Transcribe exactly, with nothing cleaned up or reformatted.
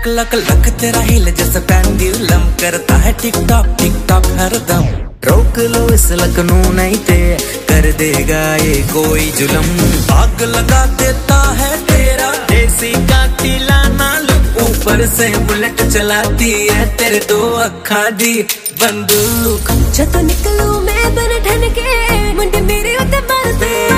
Luck luck luck तेरा हिल जैसे pendulum करता है टिक टॉक टिक टॉक हरदम। रोक लो इस लक नू नहीं ते कर देगा ये कोई जुलम। आग लगा देता है तेरा देसी का तिलाना लुक। ऊपर से बुलेट चलाती है तेरे दो अखा दी बंदूक। जब निकलूं मैं बन ठन के मुंडे मेरे उत्ते मारते